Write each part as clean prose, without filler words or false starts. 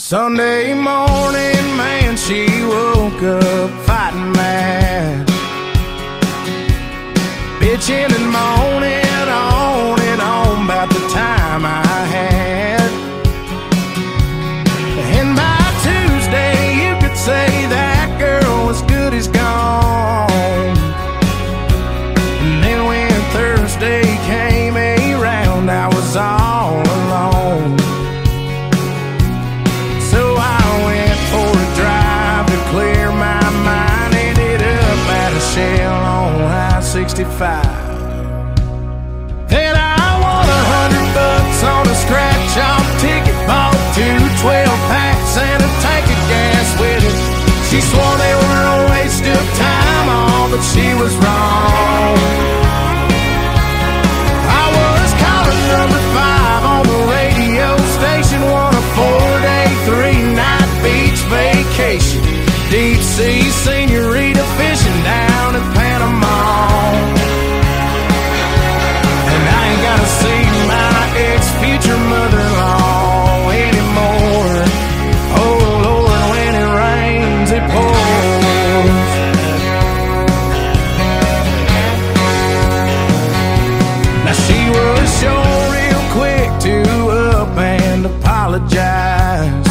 Sunday morning, man, she woke up fighting mad, bitching and moaning on and on about the time I had. And by Tuesday, you could say that girl was good as gone. And then when Thursday came around, I was all alone. So I went for a drive to clear my mind. Ended up at a Shell on I-65. Then I won $100 on a scratch-off ticket. Bought 2 12-packs and a tank of gas with it. She swore they were a waste of time, all, but she was wrong. I was calling number 5 on the radio station, won a 4-day, 3-night beach vacation. Deep sea senorita fishing down in Panama. And I ain't gotta see my ex-future mother-in-law anymore. Oh Lord, when it rains, it pours. Now she was sure real quick to up and apologize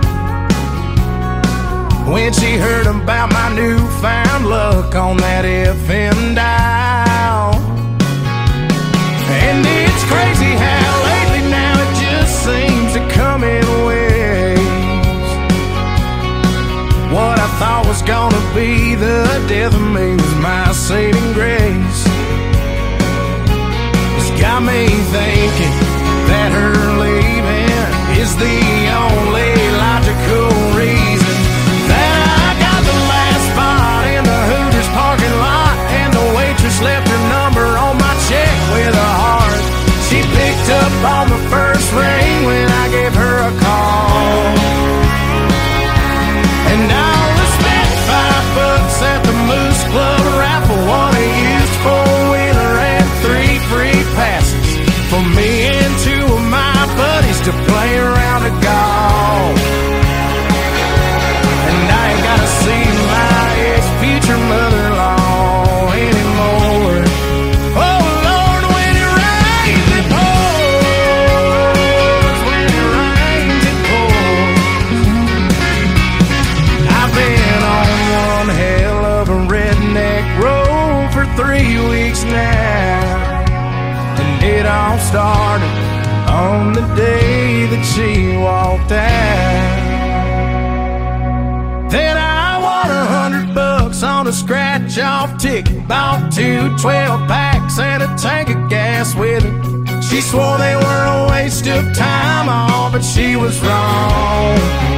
when she heard about my newfound luck on that FM dial. And it's crazy how lately now it just seems to come in waves. What I thought was gonna be the death of me was my saving grace. It's got me thinking that her leaving is the only logical reason that I got the last spot in the Hooters parking lot, and the waitress left her number on my check with a heart. She picked up on the first ring when I gave her a call. And I only spent $5 at the Moose Club raffle, won a used 4-wheeler and 3 free passes for me and 2 of my buddies to play around a golf. And I ain't gotta see my ex-future mother-in-law anymore. Oh Lord, when it rains, it pours. When it rains, it pours. I've been on one hell of a redneck road for 3 weeks now, and it all started on the day that she walked out. Then I won $100 on a scratch-off ticket. Bought 2 12-packs and a tank of gas with it. She swore they were a waste of time, all, but she was wrong.